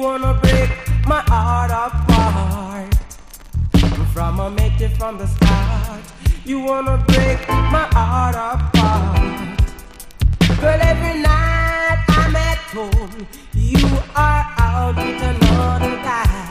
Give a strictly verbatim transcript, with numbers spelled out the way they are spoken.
wanna break my heart apart. From a met you from the start. You wanna break my heart apart. Girl, every night I'm at home, you are out with another guy.